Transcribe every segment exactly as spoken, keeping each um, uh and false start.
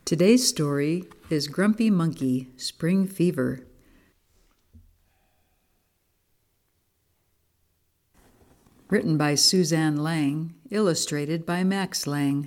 Today's story is Grumpy Monkey, Spring Fever. Written by Suzanne Lang, illustrated by Max Lang.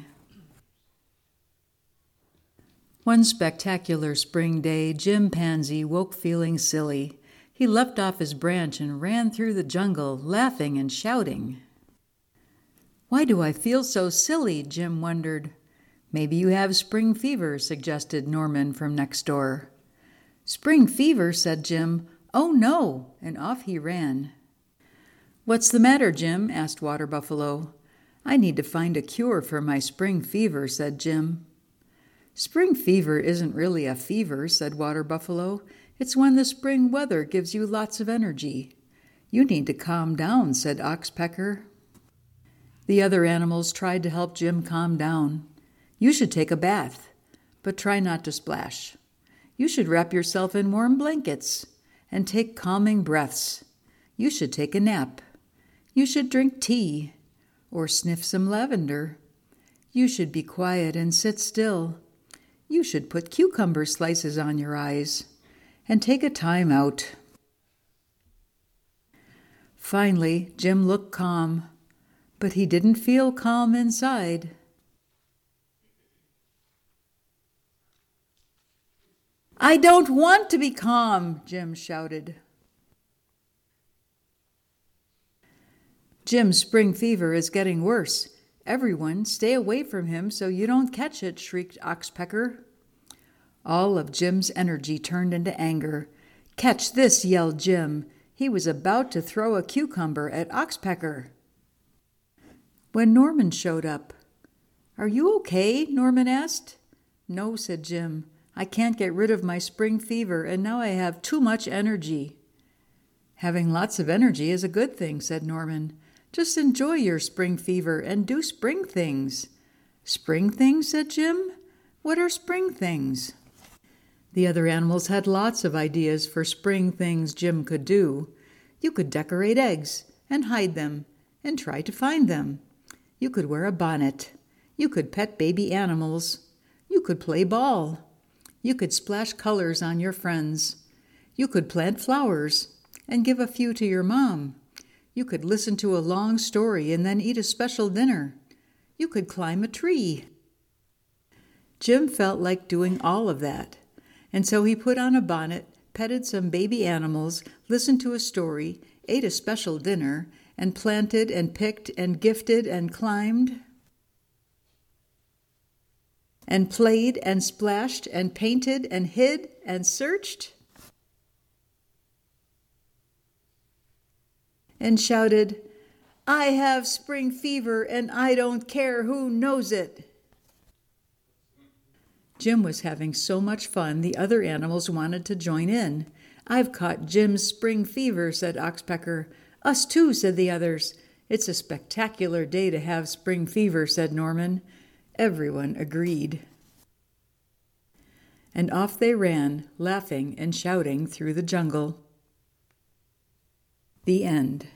One spectacular spring day, Jim Pansy woke feeling silly. He leapt off his branch and ran through the jungle, laughing and shouting. "Why do I feel so silly?" Jim wondered. "Maybe you have spring fever," suggested Norman from next door. "Spring fever?" said Jim. "Oh, no!" And off he ran. "What's the matter, Jim?" asked Water Buffalo. "I need to find a cure for my spring fever," said Jim. "Spring fever isn't really a fever," said Water Buffalo. "It's when the spring weather gives you lots of energy." "You need to calm down," said Oxpecker. The other animals tried to help Jim calm down. "You should take a bath, but try not to splash. You should wrap yourself in warm blankets and take calming breaths. You should take a nap. You should drink tea or sniff some lavender. You should be quiet and sit still. You should put cucumber slices on your eyes and take a time out." Finally, Jim looked calm, but he didn't feel calm inside. "I don't want to be calm," Jim shouted. "Jim's spring fever is getting worse. Everyone, stay away from him so you don't catch it," shrieked Oxpecker. All of Jim's energy turned into anger. "Catch this!" yelled Jim. He was about to throw a cucumber at Oxpecker when Norman showed up. "Are you okay?" Norman asked. "No," said Jim. "I can't get rid of my spring fever, and now I have too much energy." "Having lots of energy is a good thing," said Norman. "Just enjoy your spring fever and do spring things." "Spring things?" said Jim. "What are spring things?" The other animals had lots of ideas for spring things Jim could do. You could decorate eggs and hide them and try to find them. You could wear a bonnet. You could pet baby animals. You could play ball. You could splash colors on your friends. You could plant flowers and give a few to your mom. You could listen to a long story and then eat a special dinner. You could climb a tree. Jim felt like doing all of that, and so he put on a bonnet, petted some baby animals, listened to a story, ate a special dinner, and planted and picked and gifted and climbed and played and splashed and painted and hid and searched and shouted, "I have spring fever and I don't care who knows it." Jim was having so much fun, the other animals wanted to join in. "I've caught Jim's spring fever," said Oxpecker. "Us too," said the others. "It's a spectacular day to have spring fever," said Norman. Everyone agreed. And off they ran, laughing and shouting through the jungle. The end.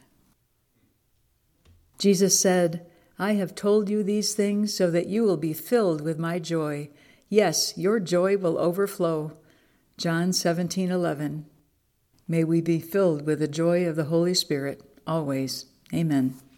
Jesus said, "I have told you these things so that you will be filled with my joy. Yes, your joy will overflow." John seventeen eleven. May we be filled with the joy of the Holy Spirit always. Amen.